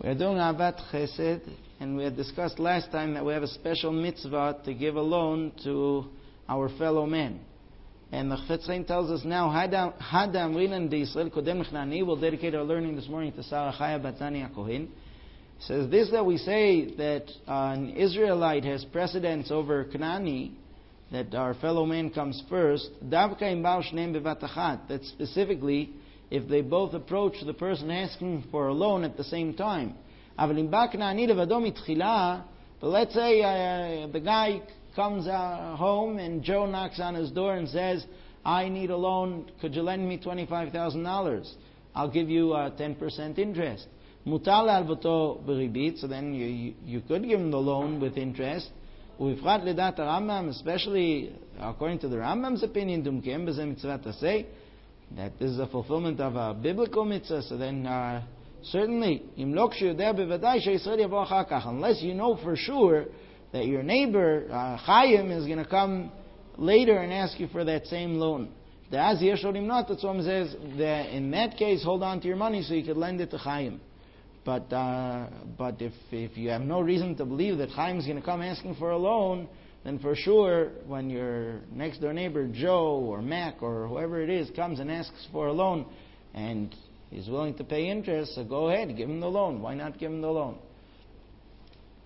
We are doing Ahavat Chesed, and we had discussed last time that we have a special mitzvah to give a loan to our fellow man. And the Chofetz Chaim tells us now, Hadam Rinan de Yisrael Kodem Lechnani. We'll dedicate our learning this morning to Sarah Chaya Batzani HaKohen. Says this, that we say that an Israelite has precedence over Knani, that our fellow man comes first. Davka im ba'u shneim bevat achat. That specifically, if they both approach the person asking for a loan at the same time. Aval im ba Knani levado mitchila. But let's say the guy comes home and Joe knocks on his door and says, I need a loan, could you lend me $25,000? I'll give you 10% interest. Mutar lehalvato beribit, so then you could give him the loan with interest. U'ifrat ledat Rambam, especially according to the Rambam's opinion, dumkem b'zeh mitzvah taseh, that this is a fulfillment of a biblical mitzvah, so then certainly, im lo k'sheyodeh bevadai sheYisrael yavo achar kach, unless you know for sure that your neighbor, Chaim, is going to come later and ask you for that same loan. The Az Yesh Lo Limnot, the Tzom says that in that case, hold on to your money so you could lend it to Chaim. But if you have no reason to believe that Chaim is going to come asking for a loan, then for sure, when your next door neighbor, Joe or Mac or whoever it is, comes and asks for a loan, and he's willing to pay interest, so go ahead, give him the loan. Why not give him the loan?